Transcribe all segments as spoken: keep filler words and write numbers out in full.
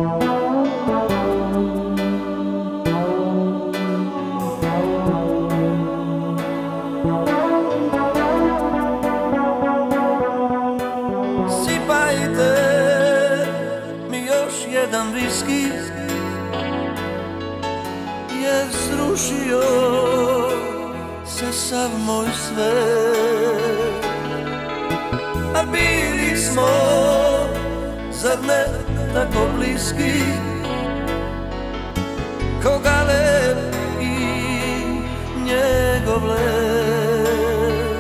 Sipajte mi još jedan viski, jer srušio se sav moj svet. A bili smo, zar ne tako bliski, ko Galeb i njegov led.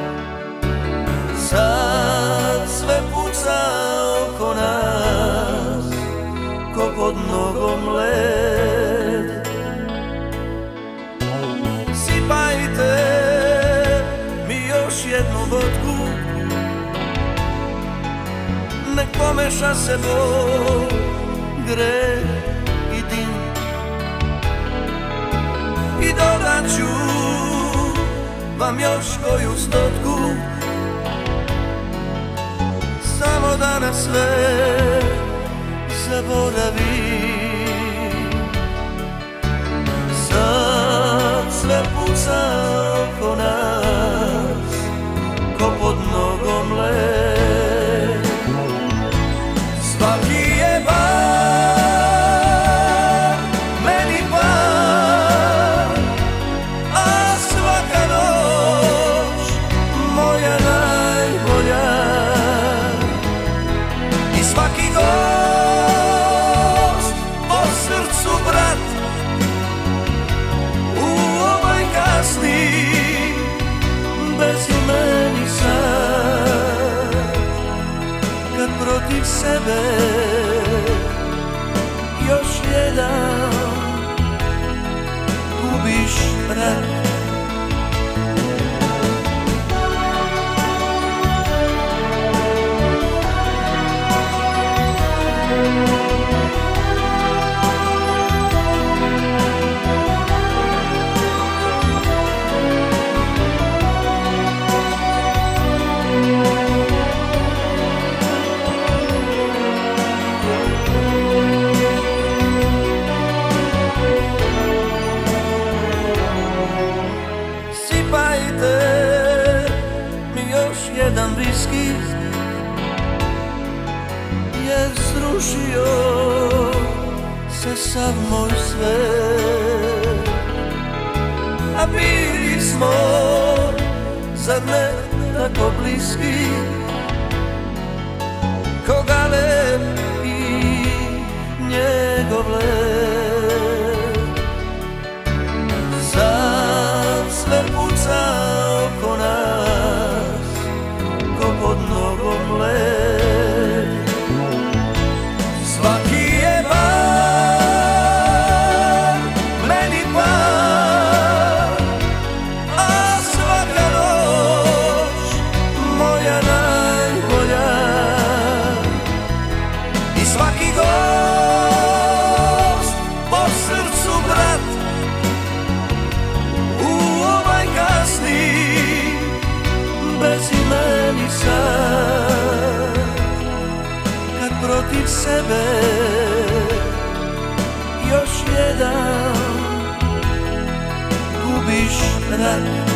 Sad sve puca oko nas, ko pod nogom led. Sipajte mi još jednu vodku, nek pomeša se bol, greh i dim. I dodaću vam još koju stotku, samo da na sve zaboravim. Sad sve puca oko nas, ko pod nogom led. Svaki je bar meni par, a svaka noć moja najbolja. I svaki gost po srcu brat, u ovaj kasni bezimeni sad, kad protiv sebe još jedan gubiš rat. Sipajte mi još jedan viski, jer srušio se sav moj svet. A bili smo, zar ne tako bliski, ko Galeb i njegov led. Sad sve puca oko nas, ko pod nogom led. Svaki je bar meni par, a svaka noć moja najbolja. I svaki gost po srcu brat, u ovaj kasni bezimeni sad, kad protiv sebe još jedan gubiš rat.